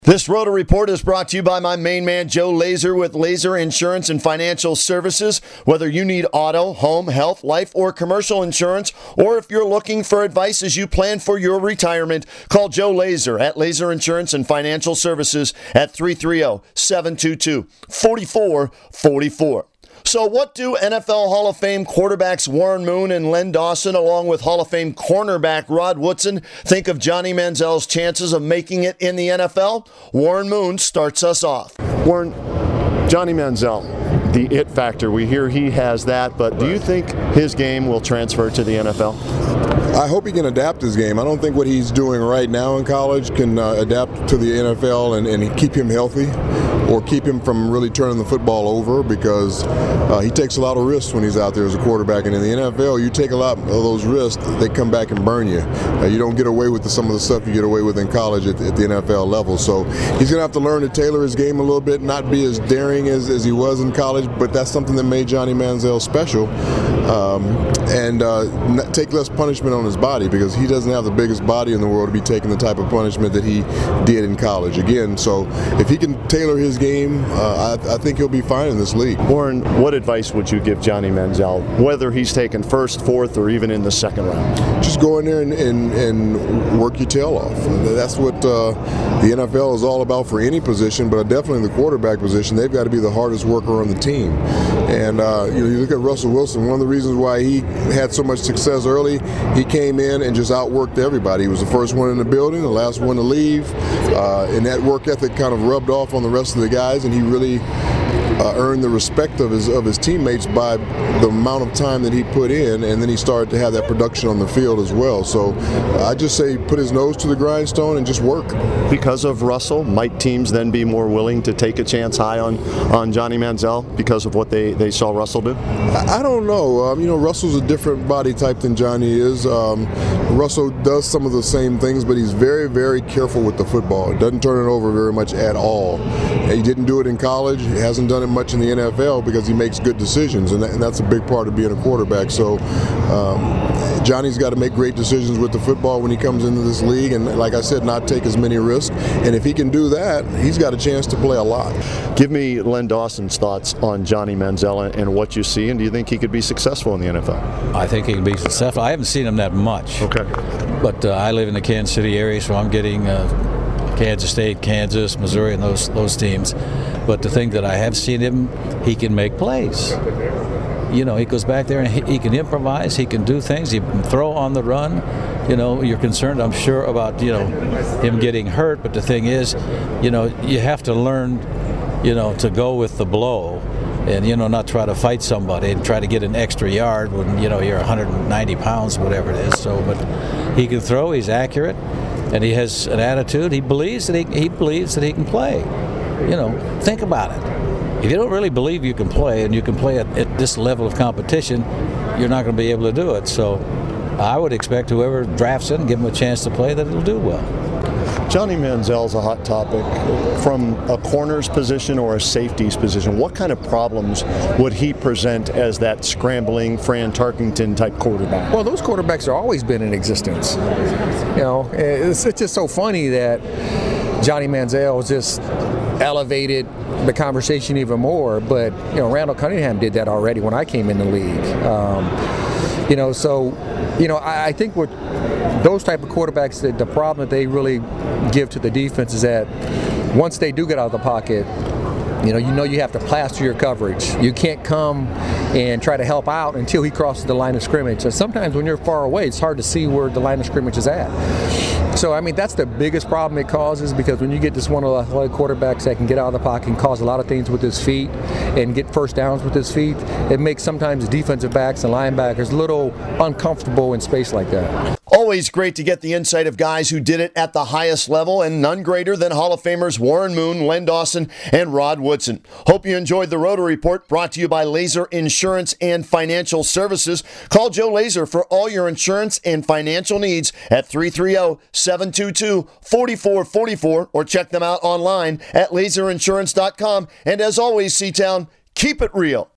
This Roto Report is brought to you by my main man, Joe Laser, with Laser Insurance and Financial Services. Whether you need auto, home, health, life, or commercial insurance, or if you're looking for advice as you plan for your retirement, call Joe Laser at Laser Insurance and Financial Services at 330-722-4444. So what do NFL Hall of Fame quarterbacks Warren Moon and Len Dawson, along with Hall of Fame cornerback Rod Woodson, think of Johnny Manziel's chances of making it in the NFL? Warren Moon starts us off. Warren, Johnny Manziel, the it factor, we hear he has that, but do you think his game will transfer to the NFL? I hope he can adapt his game. I don't think what he's doing right now in college can adapt to the NFL and keep him healthy or keep him from really turning the football over, because he takes a lot of risks when he's out there as a quarterback. And in the NFL, you take a lot of those risks, they come back and burn you. You don't get away with some of the stuff you get away with in college at the NFL level. So he's going to have to learn to tailor his game a little bit, not be as daring as he was in college, but that's something that made Johnny Manziel special. And take less punishment on his body, because he doesn't have the biggest body in the world to be taking the type of punishment that he did in college. Again, so if he can tailor his game, I think he'll be fine in this league. Warren, what advice would you give Johnny Manziel, whether he's taken first, fourth, or even in the second round? Just go in there and work your tail off. That's what the NFL is all about for any position, but definitely the quarterback position. They've got to be the hardest worker on the team. And you look at Russell Wilson. One of the reasons why he had so much success early, he came in and just outworked everybody. He was the first one in the building, the last one to leave, and that work ethic kind of rubbed off on the rest of the guys, and he really earned the respect of his teammates by the amount of time that he put in, and then he started to have that production on the field as well. So I just say put his nose to the grindstone and just work. Because of Russell, might teams then be more willing to take a chance high on Johnny Manziel because of what they saw Russell do? I don't know. Russell's a different body type than Johnny is. Russell does some of the same things, but he's very, very careful with the football. Doesn't turn it over very much at all. He didn't do it in college. He hasn't done it much in the NFL because he makes good decisions, and that's a big part of being a quarterback. So Johnny's got to make great decisions with the football when he comes into this league, and like I said, not take as many risks. And if he can do that, he's got a chance to play a lot. Give me Len Dawson's thoughts on Johnny Manziel and what you see, and do you think he could be successful in the NFL? I think he can be successful. I haven't seen him that much. Okay. But I live in the Kansas City area, so I'm getting Kansas State, Kansas, Missouri, and those teams. But the thing that I have seen him, he can make plays. He goes back there and he can improvise. He can do things. He can throw on the run. You're concerned, I'm sure, about him getting hurt. But the thing is, you have to learn, to go with the blow, and not try to fight somebody and try to get an extra yard when you're 190 pounds, whatever it is. So, but he can throw. He's accurate, and he has an attitude. He believes that he can play. Think about it. If you don't really believe you can play, and you can play at this level of competition, you're not going to be able to do it. So I would expect whoever drafts in, give him a chance to play, that it'll do well. Johnny Manziel's a hot topic. From a corner's position or a safety's position, what kind of problems would he present as that scrambling Fran Tarkenton type quarterback? Well, those quarterbacks have always been in existence. It's just so funny that Johnny Manziel just elevated the conversation even more, but Randall Cunningham did that already when I came in the league. I think what those type of quarterbacks, the problem that they really give to the defense is that once they do get out of the pocket, you have to plaster your coverage. You can't come and try to help out until he crosses the line of scrimmage. And sometimes when you're far away, it's hard to see where the line of scrimmage is at. So, that's the biggest problem it causes, because when you get this one of the athletic quarterbacks that can get out of the pocket and cause a lot of things with his feet and get first downs with his feet, it makes sometimes defensive backs and linebackers a little uncomfortable in space like that. Always great to get the insight of guys who did it at the highest level, and none greater than Hall of Famers Warren Moon, Len Dawson, and Rod Woodson. Hope you enjoyed the Roto Report, brought to you by Laser Insurance and Financial Services. Call Joe Laser for all your insurance and financial needs at 330-722-4444, or check them out online at laserinsurance.com. And as always, C-Town, keep it real.